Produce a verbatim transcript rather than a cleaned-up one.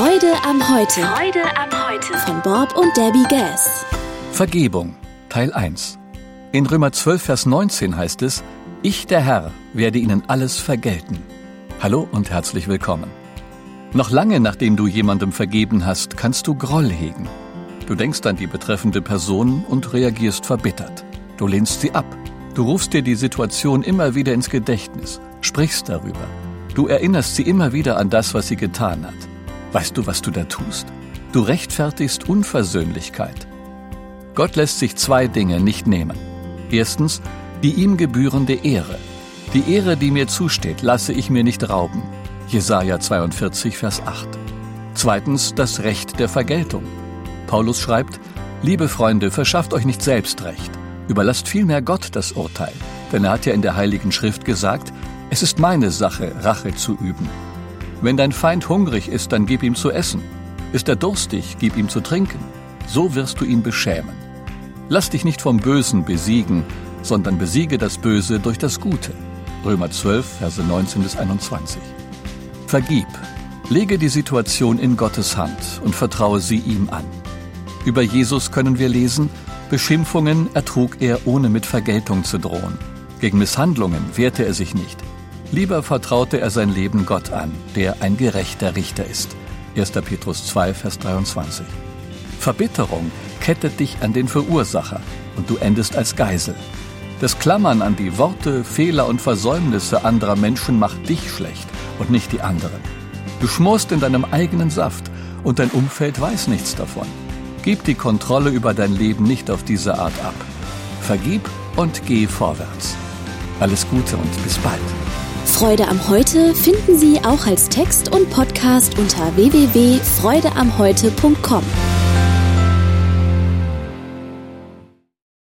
Freude am Heute. Freude am Heute. Von Bob und Debbie Gass. Vergebung, Teil eins. In Römer zwölf, Vers neunzehn heißt es: Ich, der Herr, werde ihnen alles vergelten. Hallo und herzlich willkommen. Noch lange nachdem du jemandem vergeben hast, kannst du Groll hegen. Du denkst an die betreffende Person und reagierst verbittert. Du lehnst sie ab. Du rufst dir die Situation immer wieder ins Gedächtnis, sprichst darüber. Du erinnerst sie immer wieder an das, was sie getan hat. Weißt du, was du da tust? Du rechtfertigst Unversöhnlichkeit. Gott lässt sich zwei Dinge nicht nehmen. Erstens, die ihm gebührende Ehre. Die Ehre, die mir zusteht, lasse ich mir nicht rauben. Jesaja zweiundvierzig, Vers acht. Zweitens, das Recht der Vergeltung. Paulus schreibt: Liebe Freunde, verschafft euch nicht selbst Recht. Überlasst vielmehr Gott das Urteil. Denn er hat ja in der Heiligen Schrift gesagt: Es ist meine Sache, Rache zu üben. Wenn dein Feind hungrig ist, dann gib ihm zu essen. Ist er durstig, gib ihm zu trinken. So wirst du ihn beschämen. Lass dich nicht vom Bösen besiegen, sondern besiege das Böse durch das Gute. Römer zwölf, Verse neunzehn bis einundzwanzig. Vergib. Lege die Situation in Gottes Hand und vertraue sie ihm an. Über Jesus können wir lesen: Beschimpfungen ertrug er, ohne mit Vergeltung zu drohen. Gegen Misshandlungen wehrte er sich nicht. Lieber vertraute er sein Leben Gott an, der ein gerechter Richter ist. erster Petrus zwei, Vers dreiundzwanzig. Verbitterung kettet dich an den Verursacher und du endest als Geisel. Das Klammern an die Worte, Fehler und Versäumnisse anderer Menschen macht dich schlecht und nicht die anderen. Du schmorst in deinem eigenen Saft und dein Umfeld weiß nichts davon. Gib die Kontrolle über dein Leben nicht auf diese Art ab. Vergib und geh vorwärts. Alles Gute und bis bald. Freude am Heute finden Sie auch als Text und Podcast unter w w w punkt freude am heute punkt com.